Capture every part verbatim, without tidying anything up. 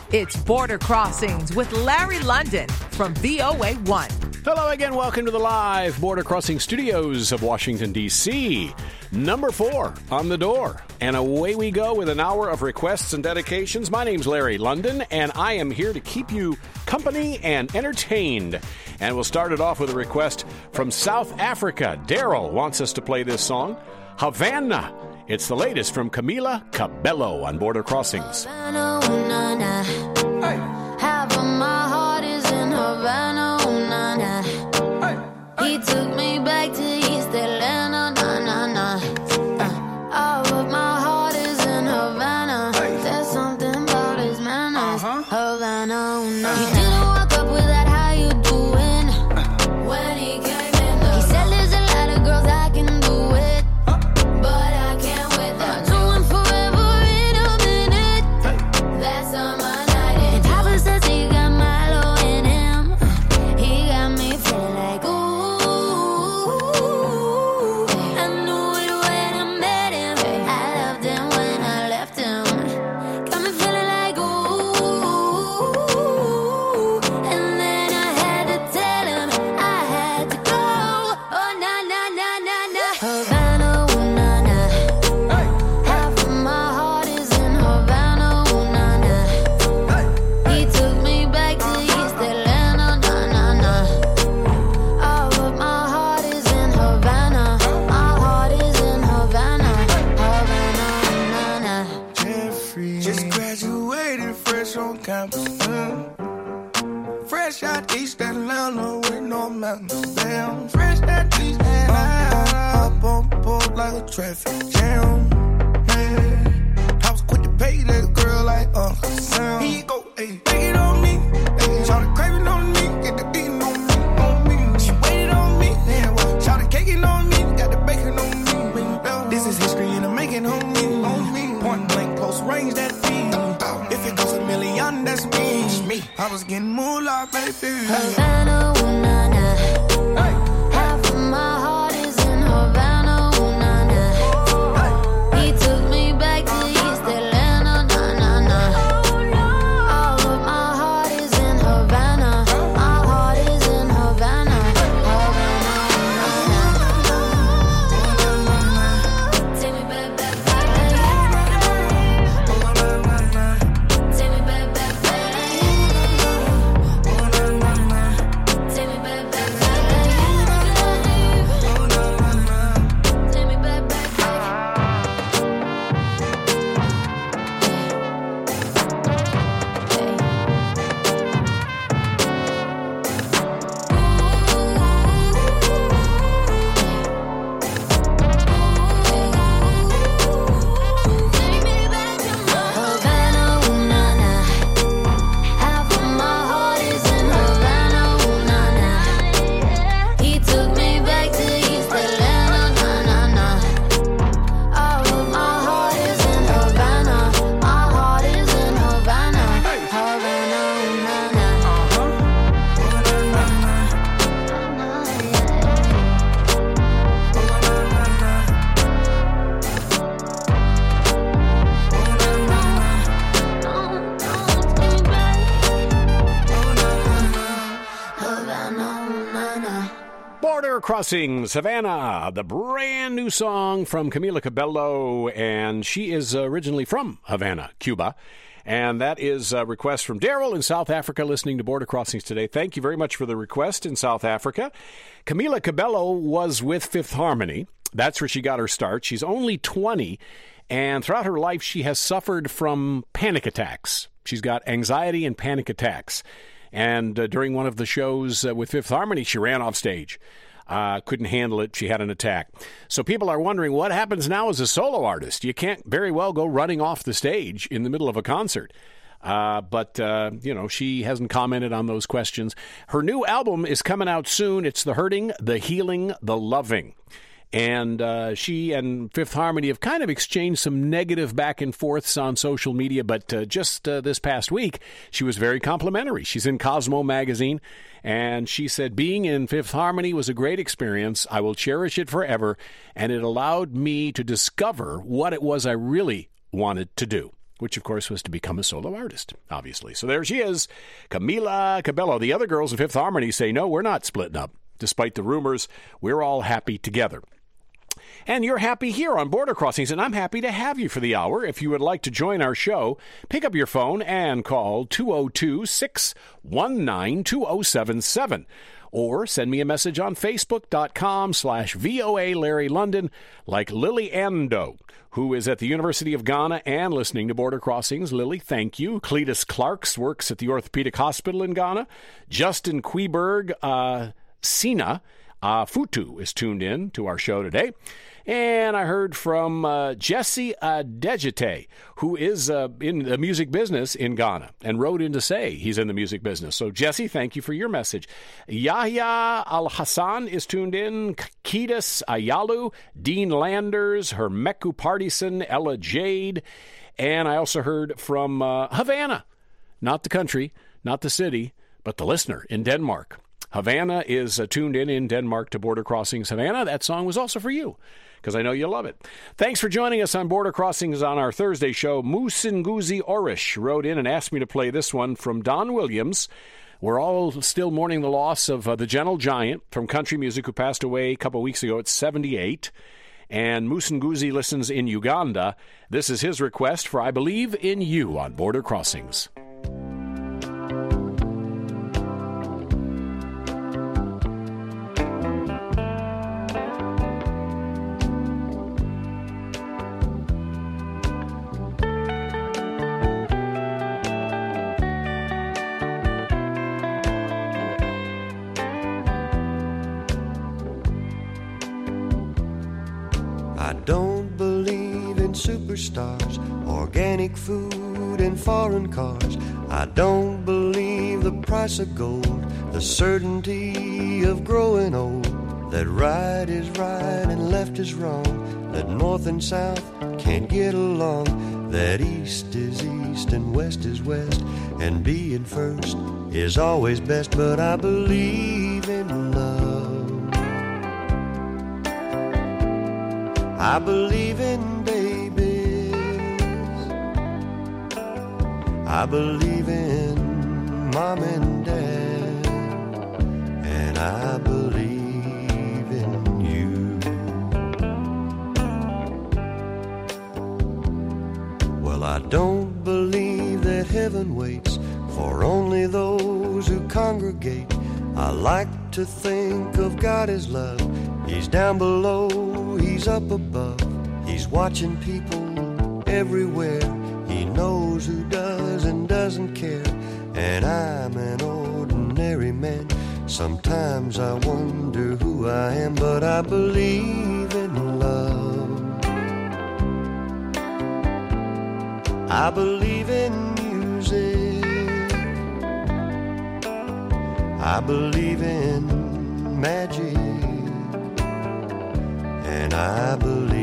It's Border Crossings with Larry London from V O A one. Hello again. Welcome to the live Border Crossing studios of Washington, D C Number four on the door. And away we go with an hour of requests and dedications. My name's Larry London, and I am here to keep you company and entertained. And we'll start it off with a request from South Africa. Daryl wants us to play this song, Havana. It's the latest from Camila Cabello on Border Crossings. Havana, ooh, na, na. Hey. Half of my heart is in Havana, ooh, na, na. Hey. He took me back to East Atlanta, na, na, na. Uh, all of my heart is in Havana. Hey. There's something about his manners. Uh-huh. Havana, ooh, na, na. He didn't walk up with that, how you doing? Uh. When he came in the He said there's a lot of girls I can do it, huh? But I traffic jam, man. I was quick to pay that girl like Uncle Sam. Here you go, ayy, take it on me. Ayy, shout craving on me, get the beating on me, on me. She waited on me, yeah, well, shout caking on me, got the bacon on me. This is history and I'm making on me, on me. Point blank, close range, that feed. If it goes a million, that's me. me. I was getting moolah, baby. Havana, ooh, na, na. Hey. Half of my heart is in Havana. Crossing Savannah, the brand new song from Camila Cabello, and she is originally from Havana, Cuba. And that is a request from Daryl in South Africa listening to Border Crossings today. Thank you very much for the request in South Africa. Camila Cabello was with Fifth Harmony. That's where she got her start. She's only twenty, and throughout her life she has suffered from panic attacks. She's got anxiety and panic attacks. And uh, during one of the shows uh, with Fifth Harmony, she ran off stage. Uh, couldn't handle it. She had an attack. So people are wondering what happens now as a solo artist. You can't very well go running off the stage in the middle of a concert. Uh, but, uh, you know, she hasn't commented on those questions. Her new album is coming out soon. It's The Hurting, The Healing, The Loving. And uh, she and Fifth Harmony have kind of exchanged some negative back and forths on social media. But uh, just uh, this past week, she was very complimentary. She's in Cosmo magazine, and she said, being in Fifth Harmony was a great experience. I will cherish it forever, and it allowed me to discover what it was I really wanted to do. which, of course, was to become a solo artist, obviously. So there she is, Camila Cabello. The other girls of Fifth Harmony say, no, we're not splitting up. Despite the rumors, we're all happy together. And you're happy here on Border Crossings, and I'm happy to have you for the hour. If you would like to join our show, pick up your phone and call two oh two, six one nine, two oh seven seven. Or send me a message on Facebook.com slash VOA Larry London, like Lily Ando, who is at the University of Ghana and listening to Border Crossings. Lily, thank you. Cletus Clarks works at the Orthopedic Hospital in Ghana. Justin Queberg, uh, Sina uh, Futu is tuned in to our show today. And I heard from uh, Jesse Adejite, who is uh, in the music business in Ghana and wrote in to say he's in the music business. So, Jesse, thank you for your message. Yahya Al-Hassan is tuned in. Ketis Ayalu, Dean Landers, Hermeku Partison, Ella Jade. And I also heard from uh, Havana, not the country, not the city, but the listener in Denmark. Havana is uh, tuned in in Denmark to Border Crossings. Havana, that song was also for you, because I know you love it. Thanks for joining us on Border Crossings on our Thursday show. Musinguzi Orish wrote in and asked me to play this one from Don Williams. We're all still mourning the loss of uh, the gentle giant from country music who passed away a couple weeks ago at seventy-eight. And Musinguzi listens in Uganda. This is his request for I Believe in You on Border Crossings. Superstars, organic food and foreign cars. I don't believe the price of gold, the certainty of growing old, that right is right and left is wrong, that north and south can't get along, that east is east and west is west, and being first is always best. But I believe in love, I believe in babies, I believe in mom and dad, and I believe in you. Well, I don't believe that heaven waits for only those who congregate. I like to think of God as love. He's down below, he's up above, he's watching people everywhere. He knows who does and doesn't care, and I'm an ordinary man. Sometimes I wonder who I am, but I believe in love. I believe in music, I believe in magic, and I believe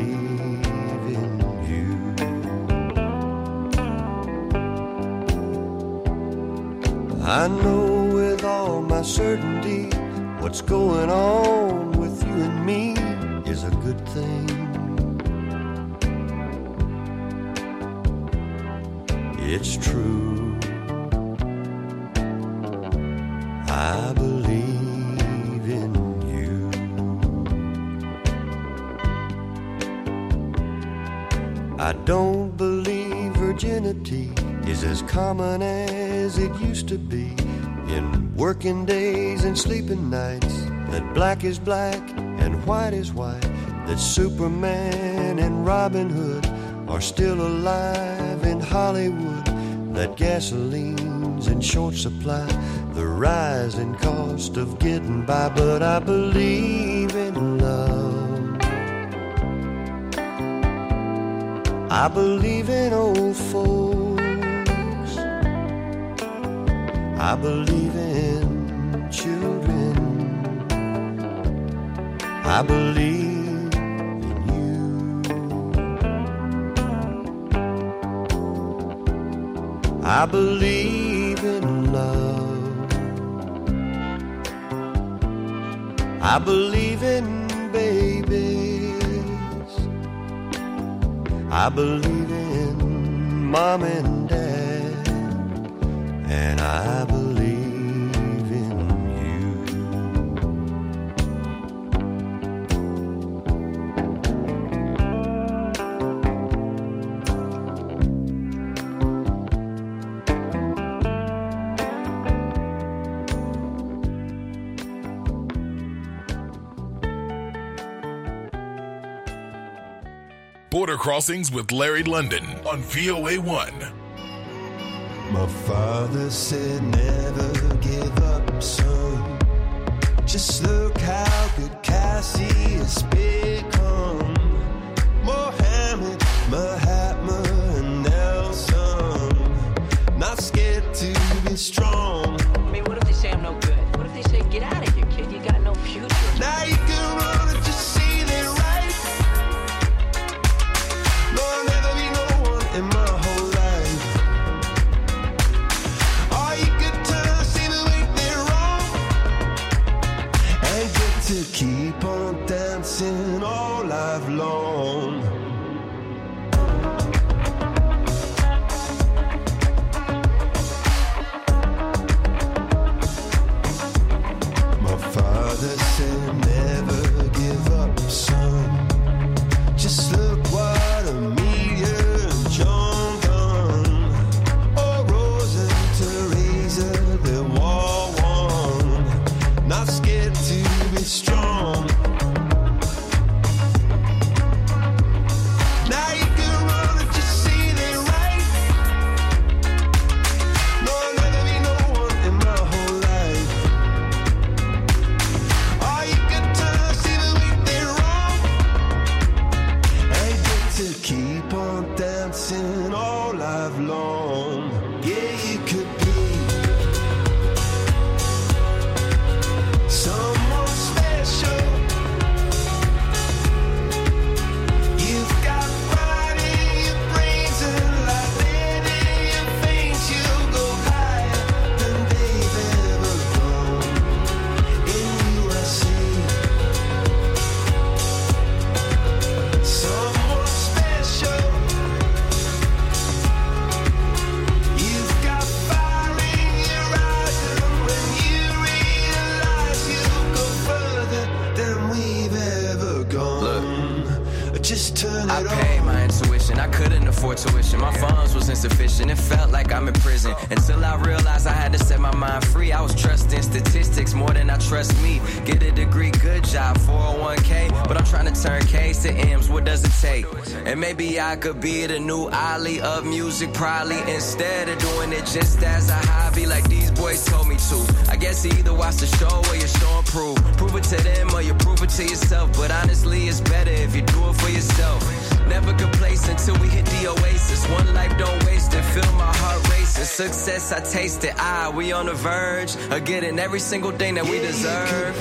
I know with all my certainty what's going on with you and me is a good thing. It's true. I believe in you. I don't believe virginity is as common as it used to be, in working days and sleeping nights, that black is black and white is white, that Superman and Robin Hood are still alive in Hollywood, that gasoline's in short supply, the rising cost of getting by. But I believe in love, I believe in old folks, I believe in children, I believe in you. I believe in love, I believe in babies, I believe in mom and dad, and I believe in Border Crossings with Larry London on V O A one. My father said never give up, son. Just look how good Cassie has become. Mohammed, Mahatma, and Nelson. Not scared to be strong. I mean, what if they say I'm no good? What if they say, get out of here, kid? You got no future. Now you can run and just see they're right. No, I'll never be no one in my whole life. All you could turn, see the way they're wrong. And get to keep on dancing all life long. My father said never give up, son. Just look what Amelia and John done. Oh, Rose and Teresa, they war won. Not scared to be strong. Now you can run and just see they're right. No, I'll never be no one in my whole life. All you can turn, see the way they're wrong. And get to keep on dancing all life long. Yeah, you could be someone special. You've got pride in your brains and light in your veins. You'll go higher than they've ever gone. In you I see someone special. You've got fire in your eyes, and when you realize you'll go further than we've ever gone. Just turn it I on. paid my intuition, I couldn't afford tuition. My funds was insufficient, it felt like I'm in prison. Until I realized I had to set my mind free. I was trusting statistics more than I trust me. Get a degree, good job, four oh one k. But I'm trying to turn K's to M's, what does it take? And maybe I could be the new Ali of music, probably. Instead of doing it just as a hobby like these boys told me to. I guess you either watch the show or you show and prove. Prove it to them or you prove it to yourself. But honestly, it's better if you do it for yourself. Never complacent till we hit the oasis. One life, don't waste it. Feel my heart racing. Success, I taste it. Ah, we on the verge of getting every single thing that we deserve.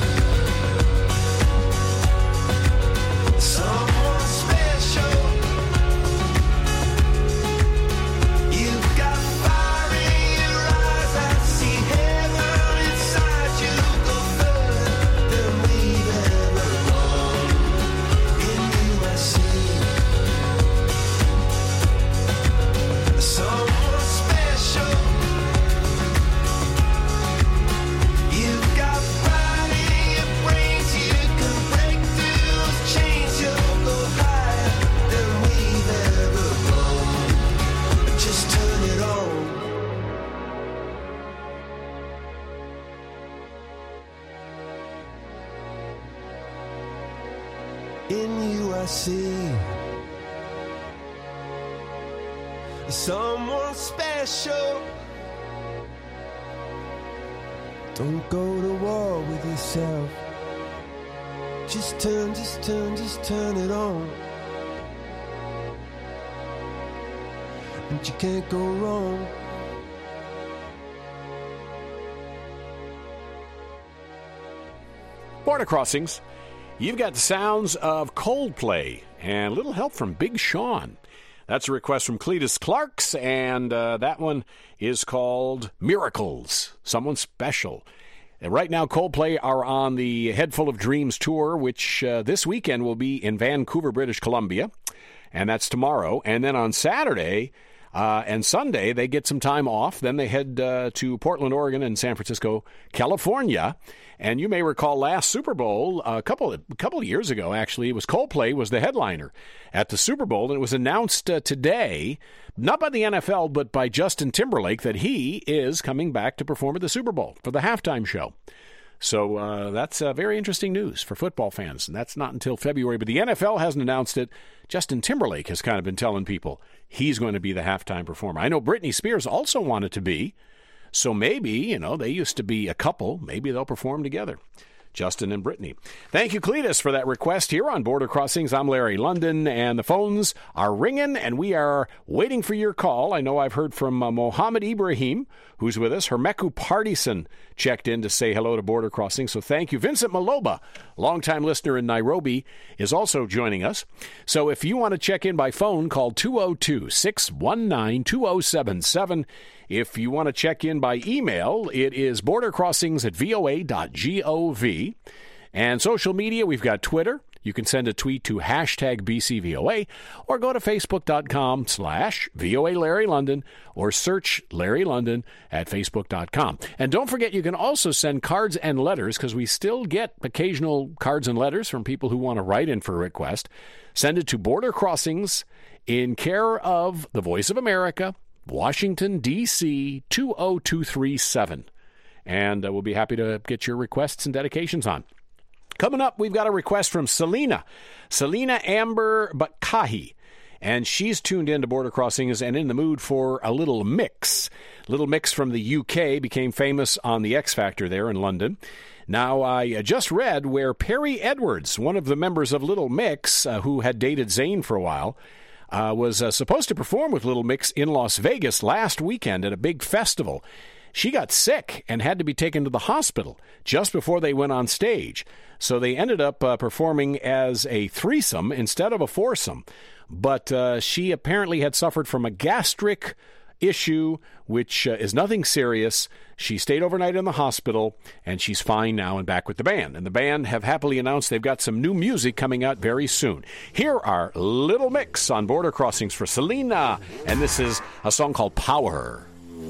Someone special. You've got fire in your eyes. I see heaven inside you. Go further than we've ever gone. In you I see someone special. You've got pride in your brains. You can break through those chains. You'll go higher than we've ever gone. Just turn it on. In you I see someone special. Don't go to war with yourself. Just turn, just turn, just turn it on. And you can't go wrong. Border Crossings. You've got the sounds of Coldplay and a little help from Big Sean. That's a request from Cletus Clarks, and uh, that one is called Miracles, someone special. And right now, Coldplay are on the Head Full of Dreams tour, which uh, this weekend will be in Vancouver, British Columbia, and that's tomorrow. And then on Saturday, Uh, and Sunday, they get some time off. Then they head uh, to Portland, Oregon, and San Francisco, California. And you may recall last Super Bowl, a couple of, a couple of years ago, actually, it was Coldplay was the headliner at the Super Bowl. And it was announced uh, today, not by the N F L, but by Justin Timberlake, that he is coming back to perform at the Super Bowl for the halftime show. So uh, that's uh, very interesting news for football fans. And that's not until February. But the N F L hasn't announced it. Justin Timberlake has kind of been telling people he's going to be the halftime performer. I know Britney Spears also wanted to be. So maybe, you know, they used to be a couple. Maybe they'll perform together. Justin and Brittany. Thank you, Cletus, for that request here on Border Crossings. I'm Larry London, and the phones are ringing, and we are waiting for your call. I know I've heard from uh, Mohammed Ibrahim, who's with us. Hermeku Partison checked in to say hello to Border Crossings, so thank you. Vincent Maloba, longtime listener in Nairobi, is also joining us. So if you want to check in by phone, call two oh two, six one nine, two oh seven seven. If you want to check in by email, it is bordercrossings at v o a dot gov. And social media, we've got Twitter. You can send a tweet to hashtag B C V O A or go to facebook.com slash VOA Larry London or search Larry London at facebook dot com. And don't forget, you can also send cards and letters because we still get occasional cards and letters from people who want to write in for a request. Send it to Border Crossings in care of the Voice of America, Washington, D C two oh two three seven. And uh, we'll be happy to get your requests and dedications on. Coming up, we've got a request from Selena. Selena Amber Bakahi. And she's tuned in to Border Crossings and in the mood for a Little Mix. Little Mix from the U K became famous on the X Factor there in London. Now, I just read where Perry Edwards, one of the members of Little Mix, uh, who had dated Zayn for a while, Uh, was uh, supposed to perform with Little Mix in Las Vegas last weekend at a big festival. She got sick and had to be taken to the hospital just before they went on stage. So they ended up uh, performing as a threesome instead of a foursome. But uh, she apparently had suffered from a gastric issue, which uh, is nothing serious. She stayed overnight in the hospital, and she's fine now and back with the band. And the band have happily announced they've got some new music coming out very soon. Here are Little Mix on Border Crossings for Selena, and this is a song called Power.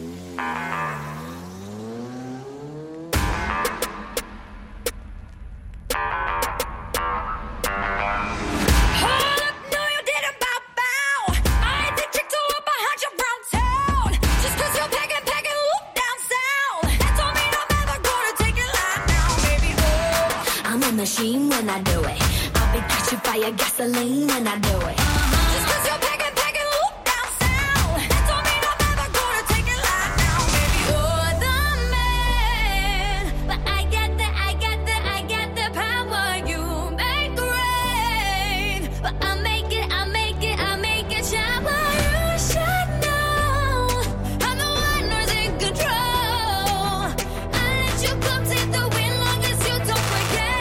Machine when I do it. I'll be catching fire, gasoline when I do it. Uh-huh. Just cause you're packing, packing, whoop down south. That don't mean I'm ever gonna take it live now, baby. You're the man, but I get the, I get the, I get the power. You make rain, but I make it, I make it, I make it shower. You should know I'm the one who's in control. I let you come take the win long as you don't forget.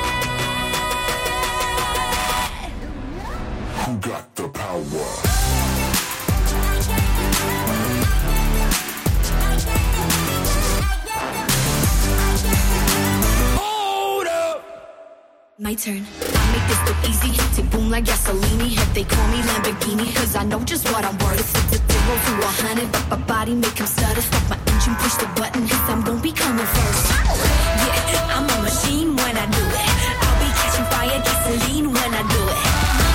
Who got the power? Hold up. My turn. I make this look easy. Tick boom like gasoline. If they call me Lamborghini, cause I know just what I'm worth. It's a zero to a hundred, but my body make him stutter. Stop my engine, push the button, cause I'm gonna be coming first. Yeah, I'm a machine when I do it. I'll be catching fire, gasoline when I do it.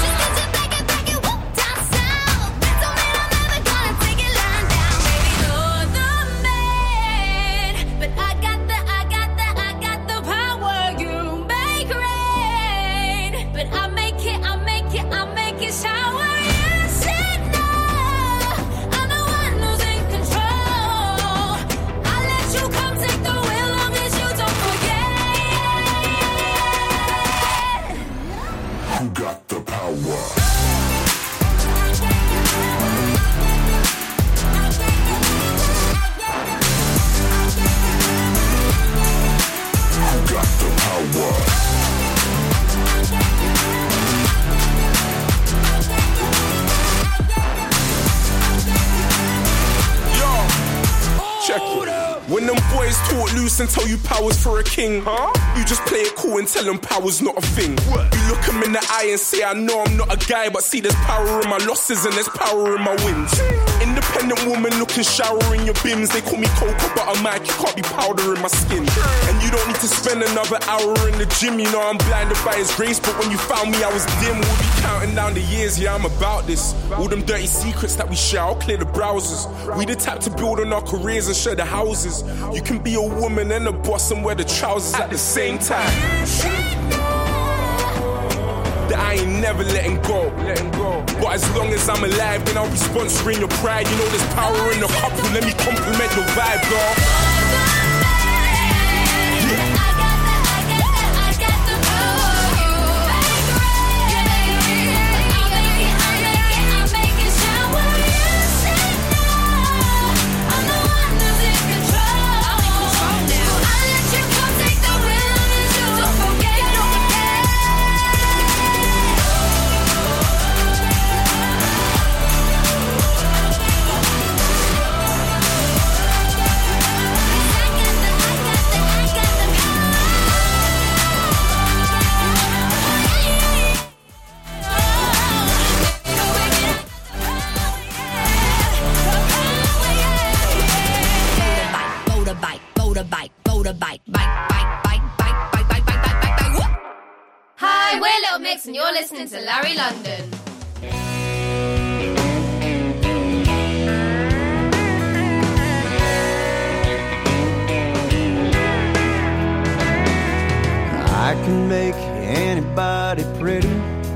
When them boys talk loose and tell you power's for a king, huh? You just play it cool and tell them power's not a thing. What? You look them in the eye and say, I know I'm not a guy, but see there's power in my losses and there's power in my wins. Independent woman looking shower in your bins. They call me Cocoa Butter Mike, you can't be powdering my skin. And you don't need to spend another hour in the gym. You know I'm blinded by his grace, but when you found me I was dim. We'll be counting down the years, yeah I'm about this. All them dirty secrets that we share, I'll clear the browsers. We the type to build on our careers and share the houses. You can be a woman and a boss and wear the trousers at the same time. That I ain't never letting go, letting go. But as long as I'm alive, then I'll be sponsoring your pride. You know there's power in the couple, let me compliment your vibe, girl. Hi, we're Little Mix and you're listening to Larry London. I can make anybody pretty.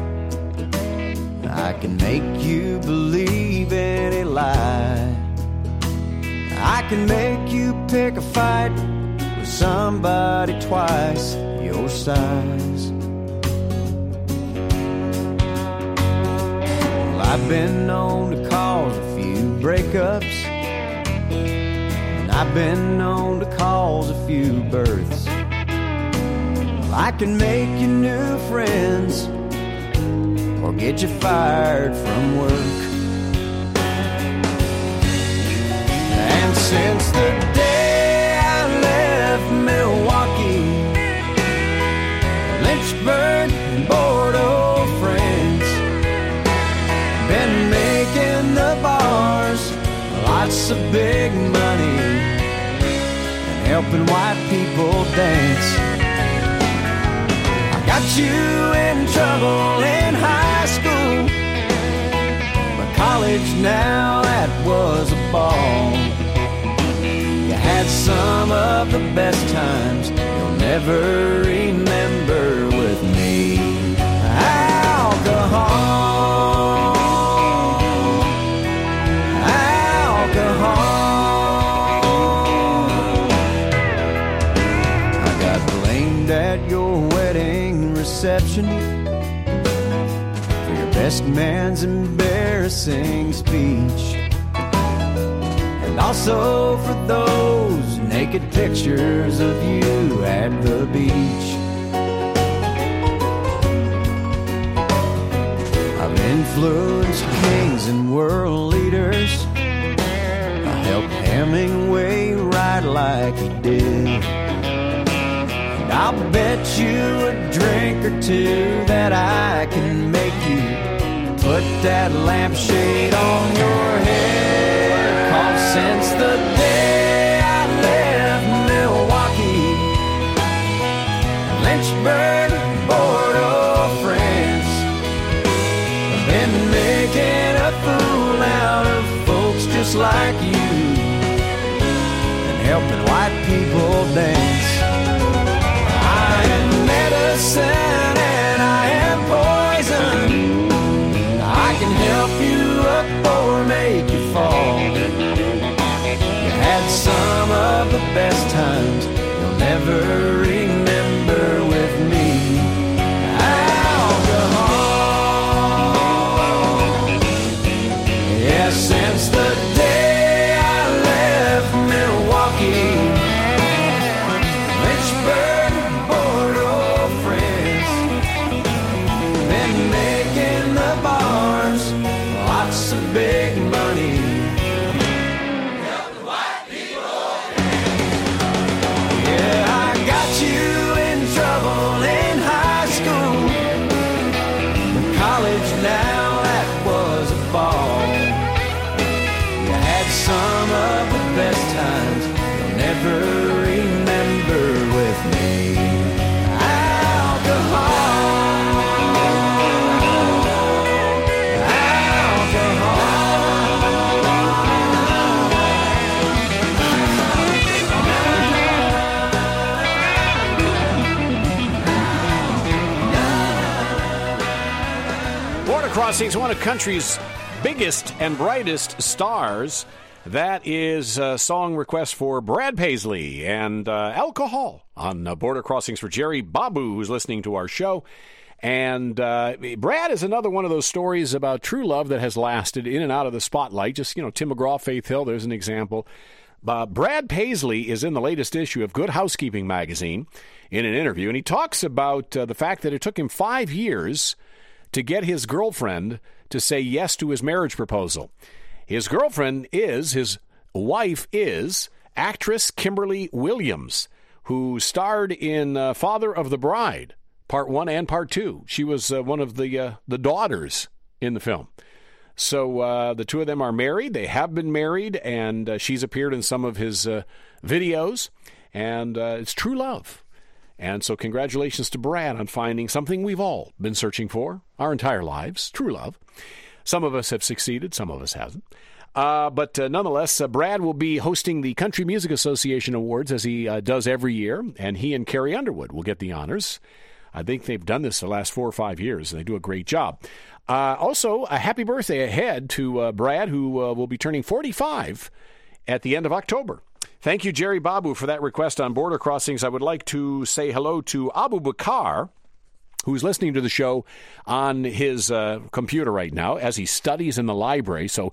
I can make you believe any lie. I can make you pick a fight with somebody twice your size. Well, I've been known to cause a few breakups, and I've been known to cause a few births. Well, I can make you new friends or get you fired from work. And since the day I left Milwaukee, Lynchburg and Bordeaux, France, been making the bars lots of big money and helping white people dance. I got you in trouble in high school, but college now that was a ball. Had some of the best times you'll never remember with me. Alcohol, alcohol. I got blamed at your wedding reception for your best man's embarrassing speech. Also for those naked pictures of you at the beach. I've influenced kings and world leaders. I helped Hemingway write like he did. And I'll bet you a drink or two that I can make you put that lampshade on your head. Since the day I left Milwaukee, Lynchburg, Bordeaux, France, I've been making a fool out of folks just like you and helping white people dance. I am medicine and I am poison. I can help you up or make you fall. Had some of the best times you'll never remember with me. Alcohol. Yeah, since the day I left Milwaukee, Lynchburg, Bordeaux, France, been making the bars lots of big money ever remember with me. Alcohol. Border Crossings, one of country's biggest and brightest stars. That is a song request for Brad Paisley and uh, Alcohol on uh, Border Crossings for Jerry Babu, who's listening to our show. And uh, Brad is another one of those stories about true love that has lasted in and out of the spotlight. Just, you know, Tim McGraw, Faith Hill, there's an example. Uh, Brad Paisley is in the latest issue of Good Housekeeping magazine in an interview, and he talks about uh, the fact that it took him five years to get his girlfriend to say yes to his marriage proposal. His girlfriend is, his wife is, actress Kimberly Williams, who starred in uh, Father of the Bride, Part one and Part two. She was uh, one of the uh, the daughters in the film. So uh, the two of them are married. They have been married, and uh, she's appeared in some of his uh, videos, and uh, it's true love. And so congratulations to Brad on finding something we've all been searching for our entire lives, true love. Some of us have succeeded, some of us hasn't. Uh, but uh, nonetheless, uh, Brad will be hosting the Country Music Association Awards, as he uh, does every year, and he and Carrie Underwood will get the honors. I think they've done this the last four or five years, and they do a great job. Uh, also, a happy birthday ahead to uh, Brad, who uh, will be turning forty-five at the end of October. Thank you, Jerry Babu, for that request on Border Crossings. I would like to say hello to Abu Bakar, who's listening to the show on his uh, computer right now as he studies in the library. So,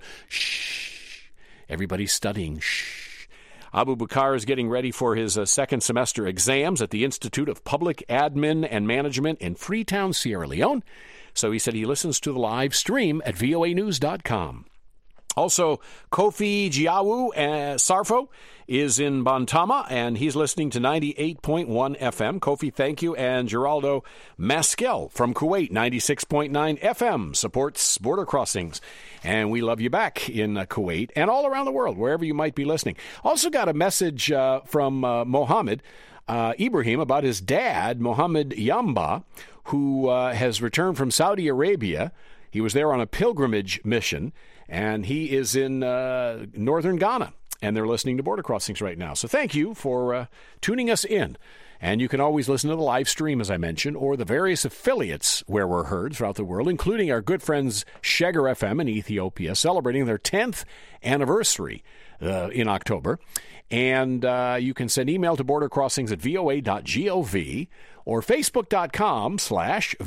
shh, everybody's studying. Shh. Abu Bakar is getting ready for his uh, second semester exams at the Institute of Public Admin and Management in Freetown, Sierra Leone. So he said he listens to the live stream at V O A news dot com. Also, Kofi Giawu uh, Sarfo is in Bantama, and he's listening to ninety-eight point one F M. Kofi, thank you. And Geraldo Maskel from Kuwait, ninety-six point nine F M, supports Border Crossings. And we love you back in uh, Kuwait and all around the world, wherever you might be listening. Also got a message uh, from uh, Mohammed uh, Ibrahim about his dad, Mohammed Yamba, who uh, has returned from Saudi Arabia. He was there on a pilgrimage mission, and he is in uh, northern Ghana, and they're listening to Border Crossings right now. So thank you for uh, tuning us in. And you can always listen to the live stream, as I mentioned, or the various affiliates where we're heard throughout the world, including our good friends Sheger F M in Ethiopia, celebrating their tenth anniversary uh, in October. And uh, you can send email to border crossings at voa dot gov or facebook.com slash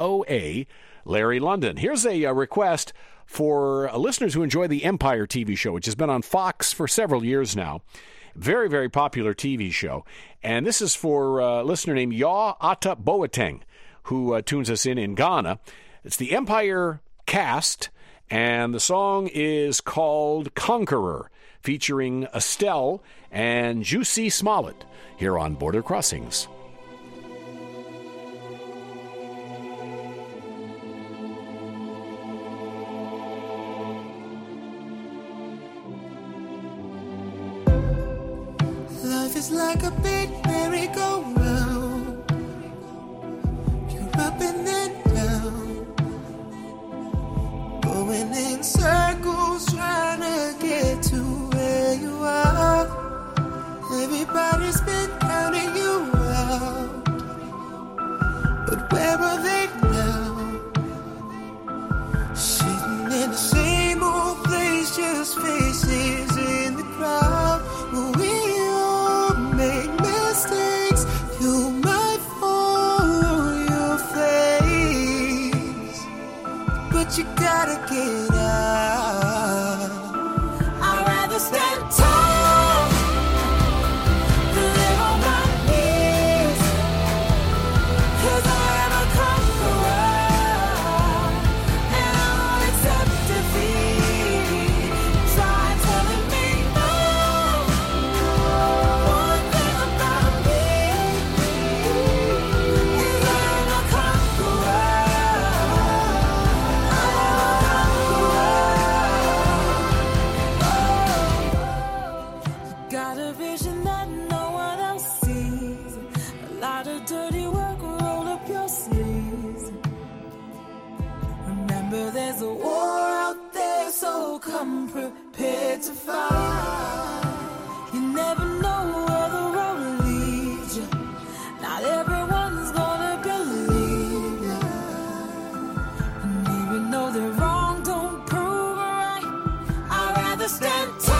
VOA Larry London. Here's a, a request for uh, listeners who enjoy the Empire T V show, which has been on Fox for several years now. Very, very popular T V show. And this is for a listener named Yaw Ata Boateng, who uh, tunes us in in Ghana. It's the Empire cast, and the song is called Conqueror, featuring Estelle and Juicy Smollett here on Border Crossings. Life is like a big merry-go-round. You're up and then down, going in circles trying to get to where you are. Everybody's been counting you out, but where are they now? Sitting in the same old place, just faces in the crowd. We make mistakes, you might fall on your face, but you gotta get out. I'd rather stand tall than live on my knees, 'cause I am a conqueror, and I won't accept defeat. Try telling me I'm prepared to fight. You never know where the road leads you. Not everyone's gonna believe you. And even though they're wrong, don't prove it right. I'd rather stand tall.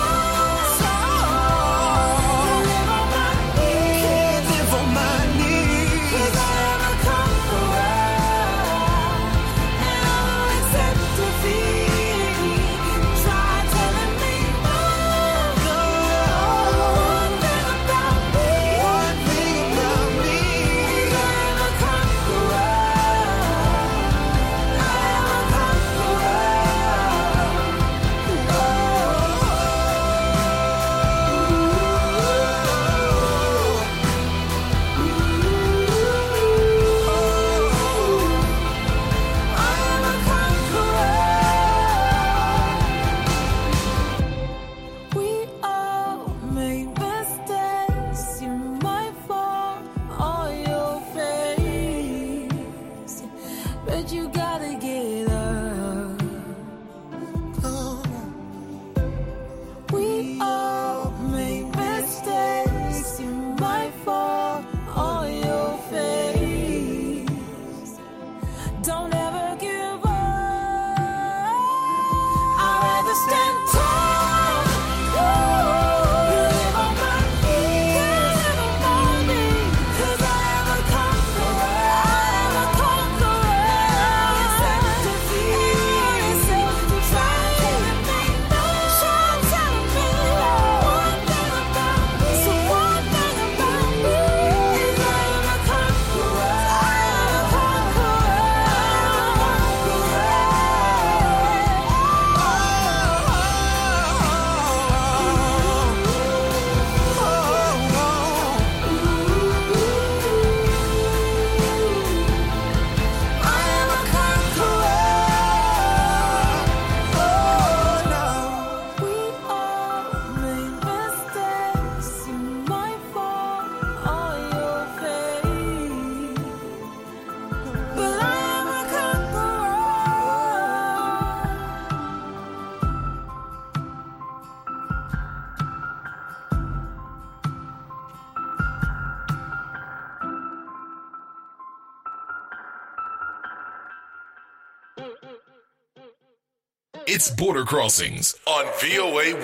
It's Border Crossings on V O A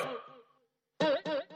one.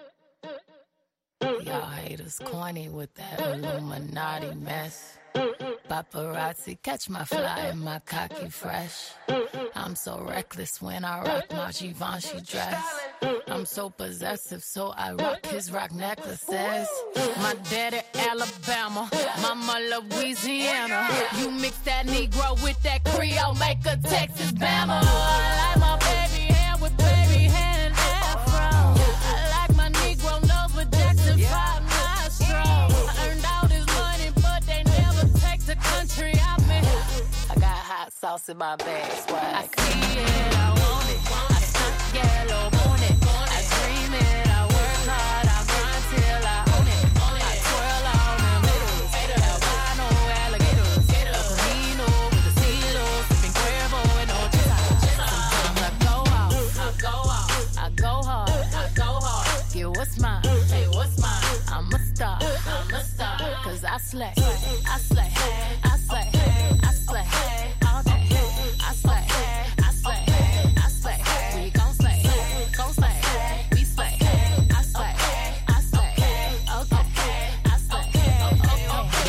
Y'all haters corny with that Illuminati mess. Paparazzi catch my fly and my cocky fresh. I'm so reckless when I rock my Givenchy dress. I'm so possessive, so I rock his rock necklaces. My daddy Alabama, mama Louisiana. You mix that Negro with that Creole, make a Texas Bama. I like my baby hair with baby hair and afro. I like my Negro nose with Jackson five nostrils. I earned all this money, but they never take the country out me. I got hot sauce in my bag, swag. I see it, I want it. I stunt yellow, want it. I dream it, I work hard, I grind till I own it. I twirl on them haters, albino alligators. El Camino with the stelos, sipping Cuervo and no chisa. Sometimes I go out, I go out, I go hard, I go hard. Get what's mine, hey, what's mine? I'm a star, I'm a star. Cause I slay, I slay, I slay, I slay. All day, I slay, I slay, I slay. We gon' slay, gon' slay, we slay. I slay, I slay, okay, I slay, okay,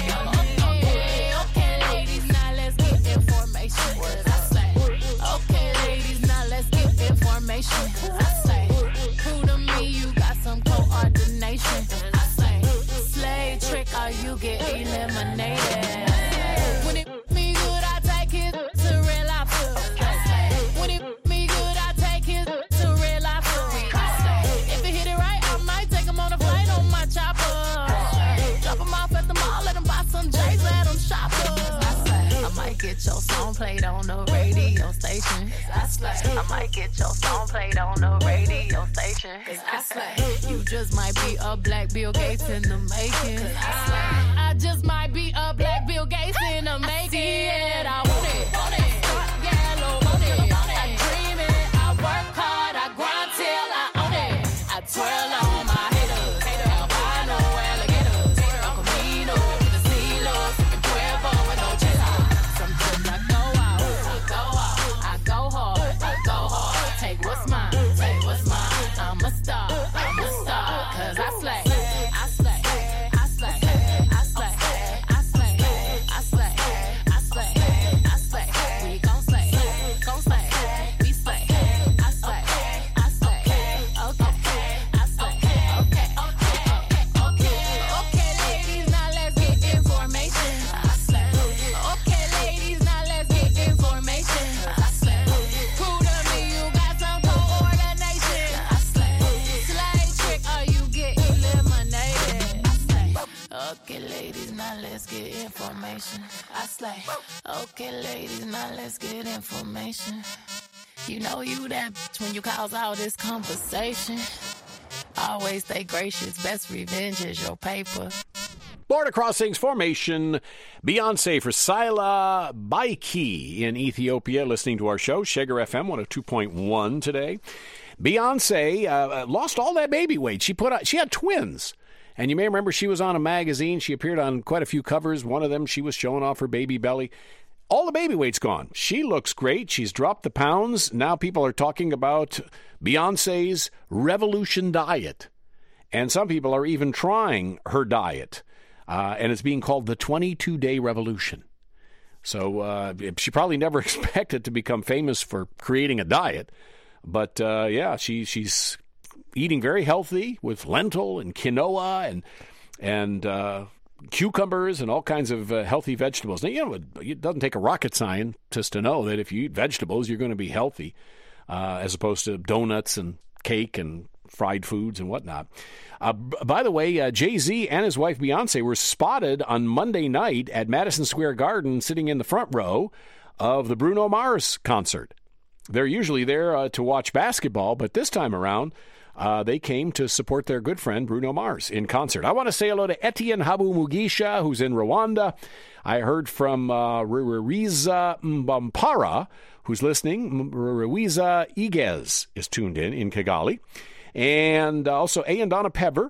okay, okay, ladies, now let's get information. I slay, okay, ladies, now let's get information. I slay, prove to me you got some coordination. I slay, slay trick or you get eliminated. When it me good, I take his to real life. When it me good, I take his to real life. If it hit it right, I might take him on a flight on my chopper. Drop him off at the mall, let him buy some J's, let him shop up. I might get your song played on the radio station. I might get your song played on the radio station. Cause I slay. You just might be a black Bill Gates in the making. Cause I slay. I just might be a black Bill Gates in the making. I see it, I want it. Want it. Yellow, want it. I dream it, I work hard. star, I'm a star, cause I slay, I slay, I slay, I slay, I slay, I slay, I slay, I slay, we gon' slay, gon' slay, we slay, I slay, I slay, okay, I slay, okay, okay, okay, okay, ladies, now let's get information, I slay, okay, ladies, now let's get information, I slay, prove to me you got some coordination, I slay, slide trick or you get eliminated, I slay, okay, ladies, now let's get information, I slay, okay, ladies, now let's get information, you know you that bitch when you cause all this conversation, always stay gracious, best revenge is your paper. Border Crossings formation. Beyonce for Sila Baiki in Ethiopia, listening to our show, Shager F M one oh two point one today. Beyonce uh, lost all that baby weight. She put out, she had twins. And you may remember she was on a magazine. She appeared on quite a few covers. One of them, she was showing off her baby belly. All the baby weight's gone. She looks great. She's dropped the pounds. Now people are talking about Beyonce's Revolution diet. And some people are even trying her diet. Uh, and it's being called the twenty-two day Revolution. So uh, she probably never expected to become famous for creating a diet. But, uh, yeah, she she's eating very healthy with lentil and quinoa and and uh, cucumbers and all kinds of uh, healthy vegetables. Now, you know, it doesn't take a rocket scientist to know that if you eat vegetables, you're going to be healthy, uh, as opposed to donuts and cake and fried foods and whatnot. Uh, b- by the way, uh, Jay-Z and his wife Beyonce were spotted on Monday night at Madison Square Garden sitting in the front row of the Bruno Mars concert. They're usually there uh, to watch basketball, but this time around, uh, they came to support their good friend Bruno Mars in concert. I want to say hello to Etienne Habu Mugisha, who's in Rwanda. I heard from uh, Ruiza Mbampara, who's listening. Ruiza Igez is tuned in in Kigali. And also Ayandana Pever,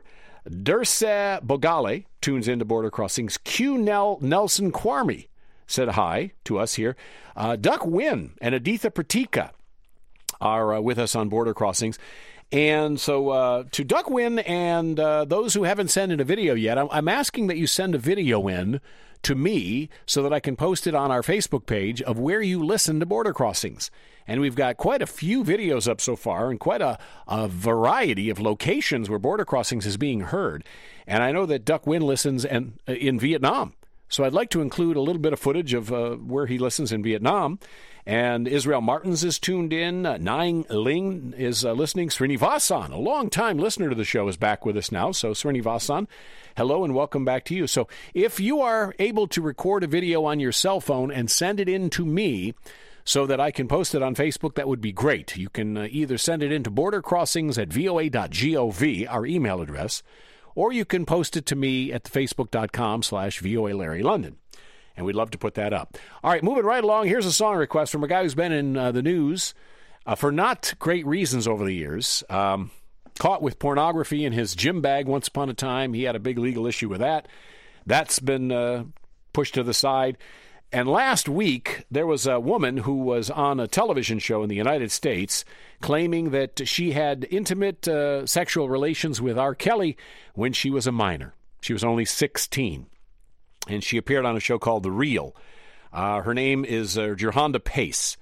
Durse Bogale tunes into Border Crossings. Q Nell Nelson Kwarmy said hi to us here. Uh, Duck Wynn and Aditha Pratika are uh, with us on Border Crossings. And so uh, to Duck Wynn and uh, those who haven't sent in a video yet, I'm, I'm asking that you send a video in to me so that I can post it on our Facebook page of where you listen to Border Crossings. And we've got quite a few videos up so far and quite a, a variety of locations where Border Crossings is being heard. And I know that Duck Wynn listens and, uh, in Vietnam. So I'd like to include a little bit of footage of uh, where he listens in Vietnam. And Israel Martins is tuned in. Uh, Nang Ling is uh, listening. Srinivasan, a long-time listener to the show, is back with us now. So Srinivasan, hello and welcome back to you. So if you are able to record a video on your cell phone and send it in to me so that I can post it on Facebook, that would be great. You can uh, either send it into bordercrossings at v o a dot gov, our email address, or you can post it to me at the facebook.com slash VOA Larry London. And we'd love to put that up. All right, moving right along, here's a song request from a guy who's been in uh, the news uh, for not great reasons over the years. Um, caught with pornography in his gym bag once upon a time. He had a big legal issue with that. That's been uh, pushed to the side. And last week, there was a woman who was on a television show in the United States claiming that she had intimate uh, sexual relations with R. Kelly when she was a minor. She was only sixteen. And she appeared on a show called The Real. Uh, her name is uh, Jerhonda Pace.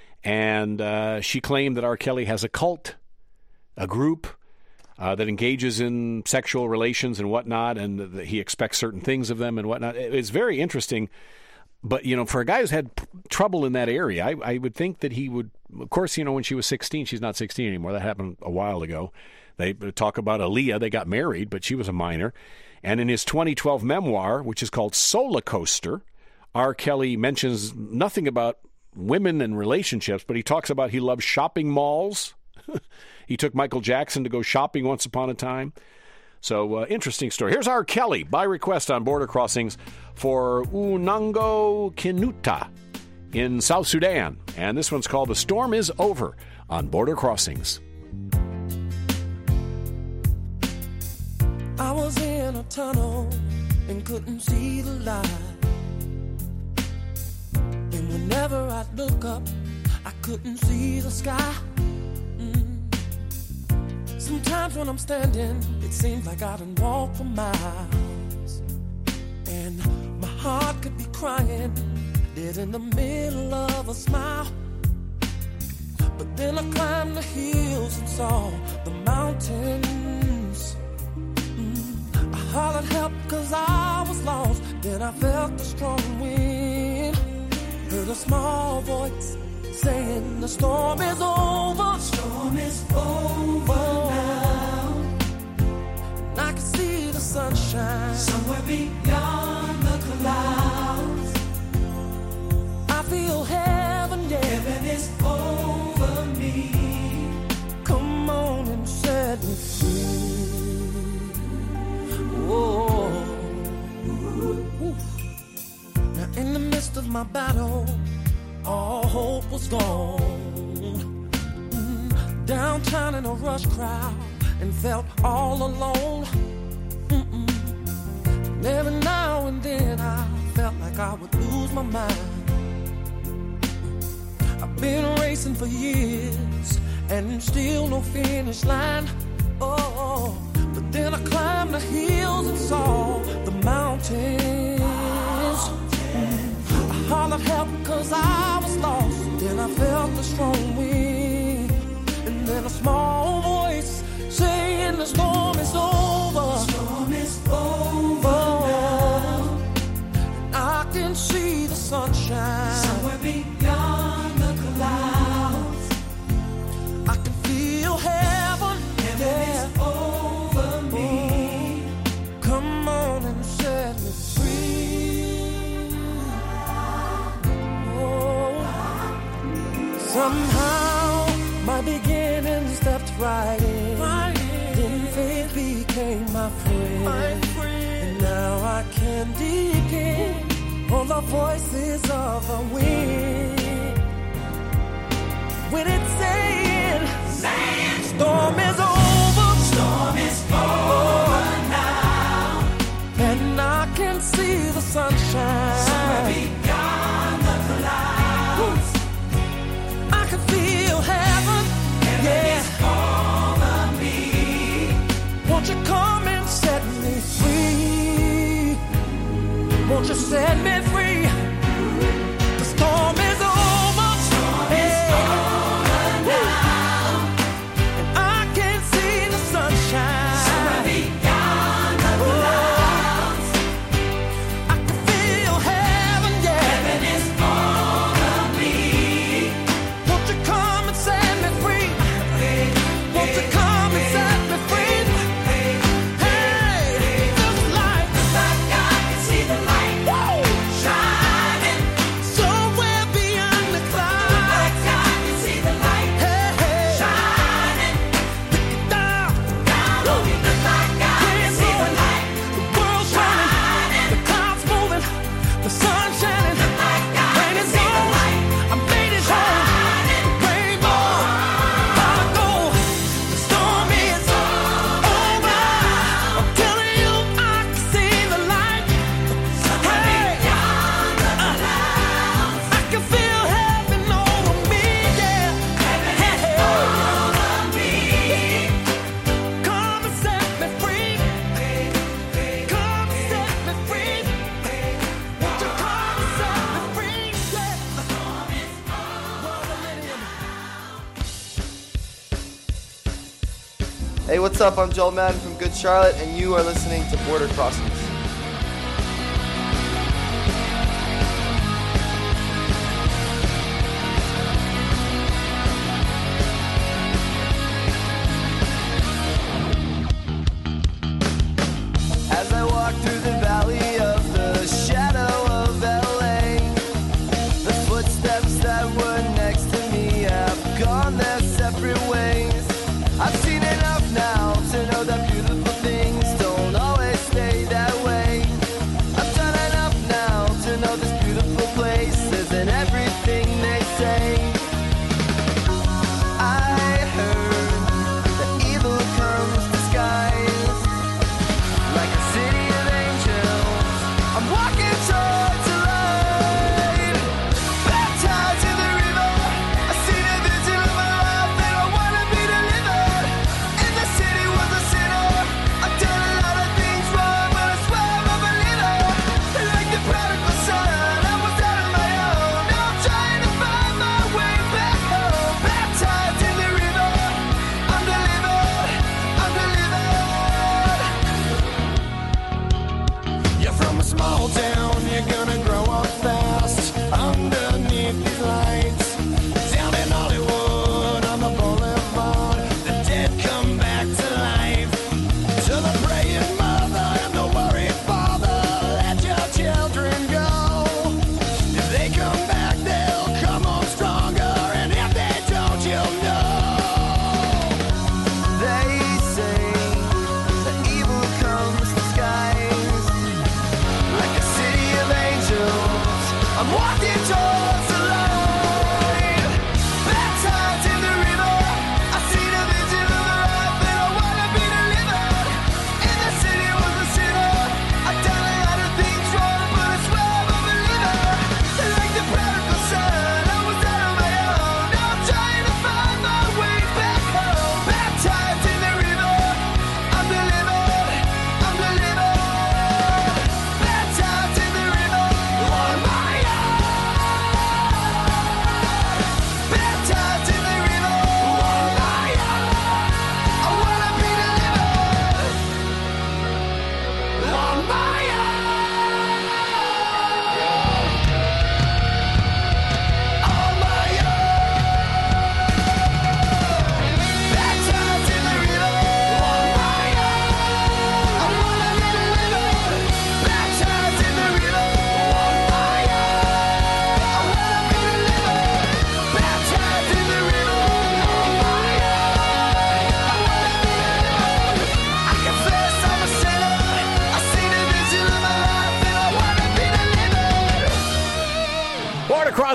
And uh, she claimed that R. Kelly has a cult, a group uh, that engages in sexual relations and whatnot, and that he expects certain things of them and whatnot. It's very interesting. But, you know, for a guy who's had p- trouble in that area, I, I would think that he would, of course, you know, when she was sixteen, she's not sixteen anymore. That happened a while ago. They talk about Aaliyah. They got married, but she was a minor. And in his twenty twelve memoir, which is called Solar Coaster, R. Kelly mentions nothing about women and relationships, but he talks about he loves shopping malls. He took Michael Jackson to go shopping once upon a time. So, uh, interesting story. Here's R. Kelly, by request on Border Crossings, for Unango Kinuta in South Sudan. And this one's called The Storm Is Over on Border Crossings. I was in a tunnel and couldn't see the light. And whenever I'd look up, I couldn't see the sky. Mm. Sometimes times when I'm standing, it seems like I done walked for miles. And my heart could be crying, dead in the middle of a smile. But then I climbed the hills and saw the mountains. Mm. I hollered help cause I was lost. Then I felt a strong wind. Heard a small voice saying the storm is over. Storm is over now. And I can see the sunshine somewhere beyond the clouds. I feel heaven, yeah. Heaven is over me. Come on and set me free. Whoa. Now in the midst of my battle, all hope was gone. Mm, downtown in a rush crowd, and felt all alone. Mm-mm. And every now and then I felt like I would lose my mind. I've been racing for years, and still no finish line. Oh, but then I climbed the hills and saw the mountains. I hollered help cause I was lost. Then I felt a strong wind, and then a small voice saying the storm is over. The storm is over now. And I can see the sunshine somewhere beyond the clouds. I can feel heaven. Heaven yeah. is over me. Come on and set me free. Oh. Somehow my beginning stepped right in. Right in. Then faith became my friend. my friend. And now I can depend on the voices of the wind. When it's saying, saying storm is over, storm is over now, and I can see the sunshine somewhere beyond the clouds. I can feel heaven, heaven yeah. is over me. Won't you come and set me free? Won't you set me free? The storm is over. Storm is over now. And I can see the sunshine somewhere beyond the clouds. I can feel heaven, yeah. Heaven is over me. Won't you come and set me free? Won't you come and set me free? Hey, looks like, looks like I can see the light. Whoa. Shining somewhere beyond the clouds. Looks like I can see the light. Hey, hey. Shining down, down on me. Looks like I can see the light. The world's shining, the clouds moving, the sun shining. Looks like I can see the light. I made it home. The rainbow, gotta go. The storm is over. I'm telling you, I can see the light. Hey, I can feel heaven over me, yeah. Heaven is over me. Come and set me free. Come and set me free. Won't you come and set me free? Yeah. The storm is over. Hey, what's up? I'm Joel Madden from Good Charlotte, and you are listening to Border Crossings. As I walk through the valley of the shadow of L A, the footsteps that were next to me have gone their separate ways. I've seen enough now to know that beautiful things don't always stay that way.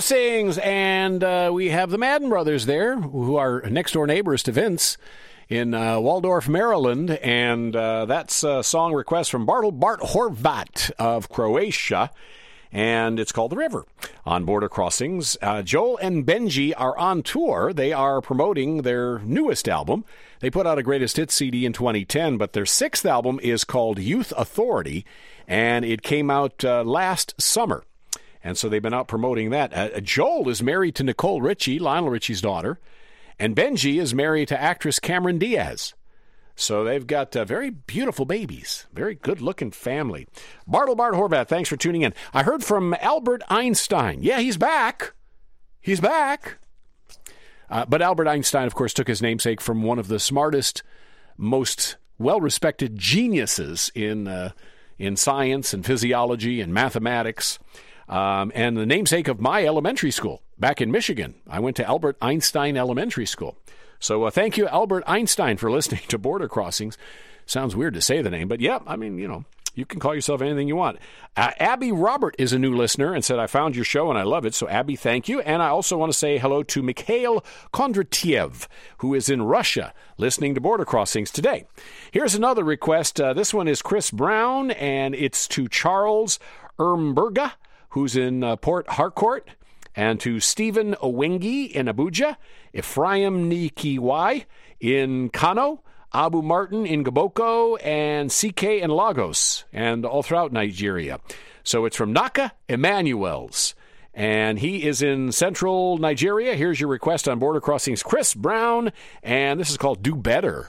Crossings, and uh, we have the Madden brothers there, who are next-door neighbors to Vince in uh, Waldorf, Maryland, and uh, that's a song request from Bartle Bart Horvat of Croatia, and it's called The River on Border Crossings. Uh, Joel and Benji are on tour. They are promoting their newest album. They put out a greatest hits C D in twenty ten, but their sixth album is called Youth Authority, and it came out uh, last summer. And so they've been out promoting that. Uh, Joel is married to Nicole Richie, Lionel Richie's daughter, and Benji is married to actress Cameron Diaz. So they've got uh, very beautiful babies, very good-looking family. Bartle Bart Horvat, thanks for tuning in. I heard from Albert Einstein. Yeah, he's back. He's back. Uh, but Albert Einstein, of course, took his namesake from one of the smartest, most well-respected geniuses in uh, in science and physiology and mathematics. Um, and the namesake of my elementary school back in Michigan. I went to Albert Einstein Elementary School. So uh, thank you, Albert Einstein, for listening to Border Crossings. Sounds weird to say the name, but yeah, I mean, you know, you can call yourself anything you want. Uh, Abby Robert is a new listener and said, I found your show and I love it. So Abby, thank you. And I also want to say hello to Mikhail Kondratiev, who is in Russia listening to Border Crossings today. Here's another request. Uh, this one is Chris Brown, and it's to Charles Ermberga, who's in uh, Port Harcourt, and to Stephen Owengi in Abuja, Ephraim Nikiwai in Kano, Abu Martin in Gaboko, and C K in Lagos, and all throughout Nigeria. So it's from Naka Emmanuels, and he is in central Nigeria. Here's your request on Border Crossings, Chris Brown, and this is called Do Better.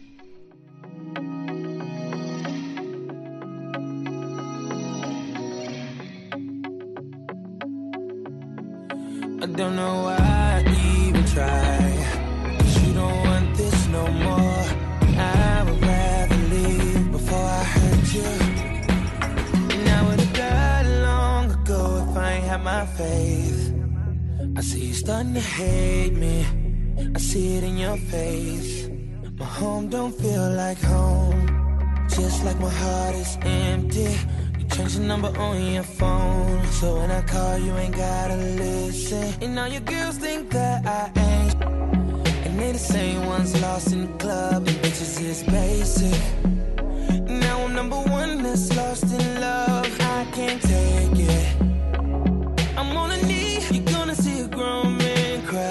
I don't know why I even try, 'cause you don't want this no more. I would rather leave before I hurt you. And I would have died long ago if I ain't had my faith. I see you starting to hate me, I see it in your face. My home don't feel like home, just like my heart is empty. Change the number on your phone, so when I call you ain't gotta listen. And all your girls think that I ain't, and they the same ones lost in the club, and bitches is basic. Now I'm number one that's lost in love. I can't take it, I'm on a knee. You're gonna see a grown man cry,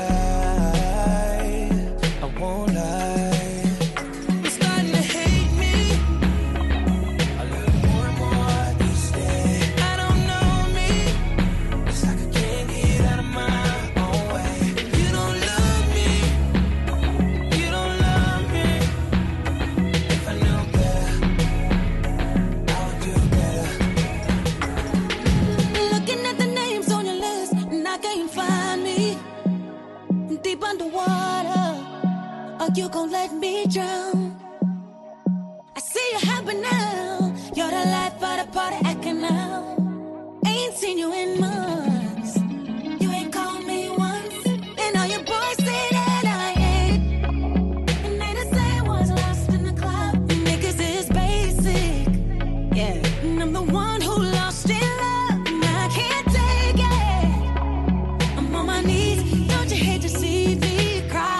I won't lie. You gon' let me drown. I see you happy now. You're the life of the party acting now. Ain't seen you in months. You ain't called me once. And all your boys say that I ain't. And they the same ones lost in the club. Niggas is basic. Yeah. And I'm the one who lost in love. And I can't take it. I'm on my knees. Don't you hate to see me cry?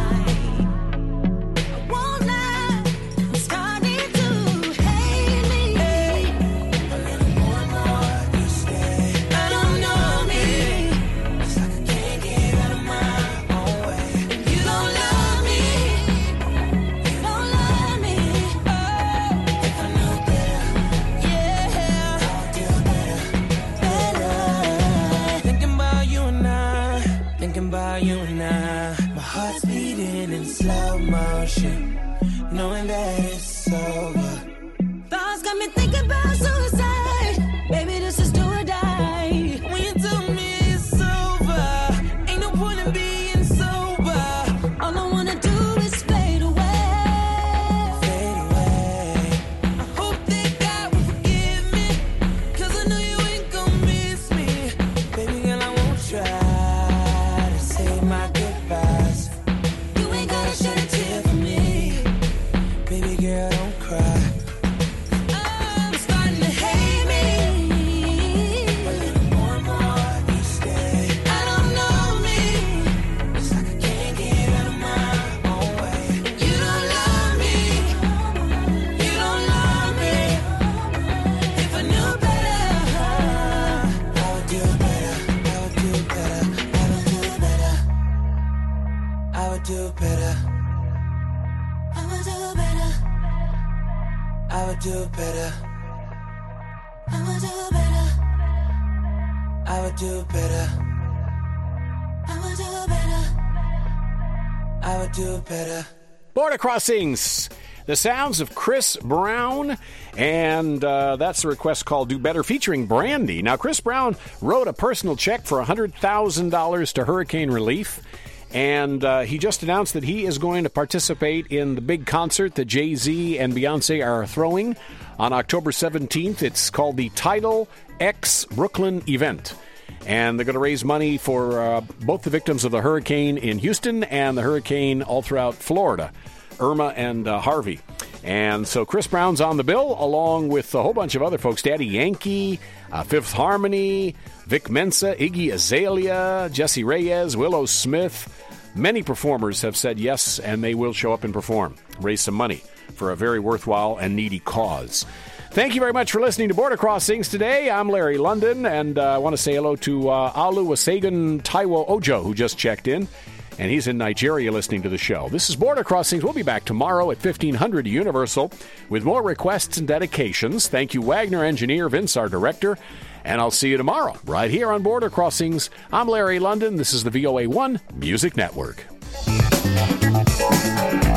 You and I, my heart's beating in slow motion, knowing that it's over. Thoughts got me thinking about suicide. Baby, this is do or die. When you tell me it's over, ain't no point in being sober. All I wanna do is fade away. Fade away. I hope that God will forgive me, 'cause I know you ain't gon' miss me. Baby girl, I won't try. My goodbyes. You ain't gotta shed a tear for me. Baby girl, don't cry. I'm starting to hate me. A little more and more each day. I I would do better. I would do better. I would do better. I would do better. I would do better. Border Crossings, the sounds of Chris Brown, and uh, that's the request called Do Better featuring Brandy. Now, Chris Brown wrote a personal check for one hundred thousand dollars to hurricane relief, and uh, he just announced that he is going to participate in the big concert that Jay-Z and Beyonce are throwing on October seventeenth. It's called the Tidal X Brooklyn event. And they're going to raise money for uh, both the victims of the hurricane in Houston and the hurricane all throughout Florida, Irma and uh, Harvey. And so Chris Brown's on the bill, along with a whole bunch of other folks. Daddy Yankee, uh, Fifth Harmony, Vic Mensa, Iggy Azalea, Jesse Reyes, Willow Smith. Many performers have said yes, and they will show up and perform, raise some money for a very worthwhile and needy cause. Thank you very much for listening to Border Crossings today. I'm Larry London, and uh, I want to say hello to uh, Alu Wasagan Taiwo Ojo, who just checked in, and he's in Nigeria listening to the show. This is Border Crossings. We'll be back tomorrow at fifteen hundred Universal with more requests and dedications. Thank you, Wagner Engineer, Vince, our director, and I'll see you tomorrow right here on Border Crossings. I'm Larry London. This is the V O A one Music Network.